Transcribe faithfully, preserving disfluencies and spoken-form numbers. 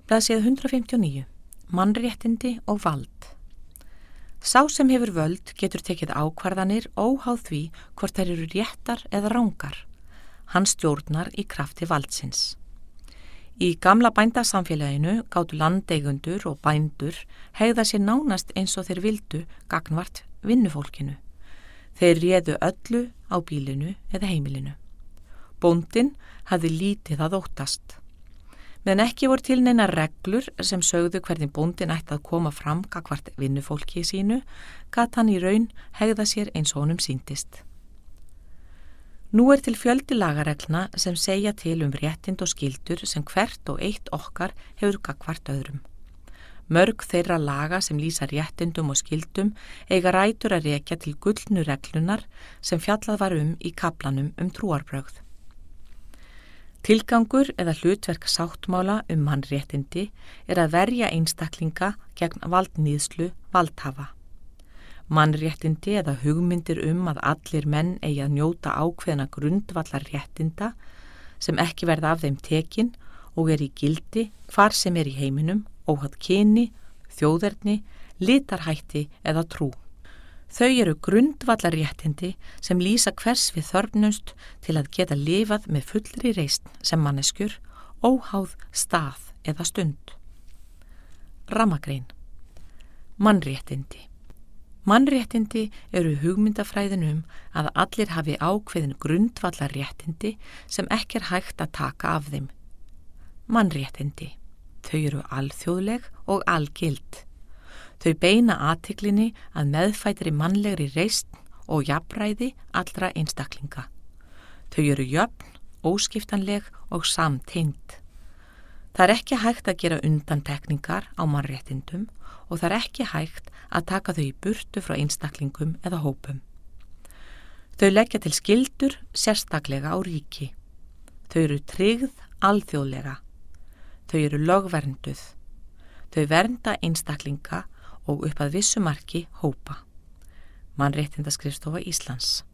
Blaðsíða hundrað fimmtíu og níu. Mannréttindi og vald. Sá sem hefur völd getur tekið ákvarðanir óháð því hvort þær eru réttar eða rangar. Hann stjórnar í krafti valdsins. Í gamla bændasamfélaginu gátu landeigundur og bændur hegða sér nánast eins og þeir vildu gagnvart vinnufólkinu. Þeir réðu öllu á bílinu eða heimilinu. Bóndinn hafði lítið að óttast. Meðan ekki voru til neina reglur sem sögðu hvernig bóndinn ætti að koma fram gagnvart vinnufólki sínu, gat hann í raun hegða sér eins og honum sýndist. Nú er til fjöldi lagareglna sem segja til um réttind og skyldur sem hvert og eitt okkar hefur gagnvart öðrum. Mörg þeirra laga sem lýsa réttindum og skildum eiga rætur að rekja til gullnu reglunar sem fjallað var um í kaflanum um trúarbrögð. Tilgangur eða hlutverk sáttmála um mannréttindi er að verja einstaklinga gegn valdníðslu valdhafa. Mannréttindi eða hugmyndir um að allir menn eigi að njóta ákveðna grundvallar réttinda sem ekki verða af þeim tekin og er í gildi hvar sem er í heiminum, óháð kyni, þjóðerni, litarhætti eða trú. Þau eru grundvallar réttindi sem lýsa hvers við þörfnumst til að geta lifað með fullri reisn sem manneskjur, óháð stað eða stund. Rammagrein. Mannréttindi. Mannréttindi eru hugmyndafræðin um að allir hafi ákveðin grundvallar réttindi sem ekki er hægt að taka af þeim. Mannréttindi. Þau eru alþjóðleg og algild. Þau beina athyglinni að meðfættri mannlegri reisn og jafnræði allra einstaklinga. Þau eru jöfn, óskiptanleg og samtengd. Það er ekki hægt að gera undantekningar á mannréttindum og það er ekki hægt að taka þau í burtu frá einstaklingum eða hópum. Þau leggja til skyldur sérstaklega á ríki. Þau eru tryggð alþjóðlega. Þau eru lögvernduð. Þau vernda einstaklinga og upp að vissu marki hópa. Mannréttindaskrifstofa Íslands.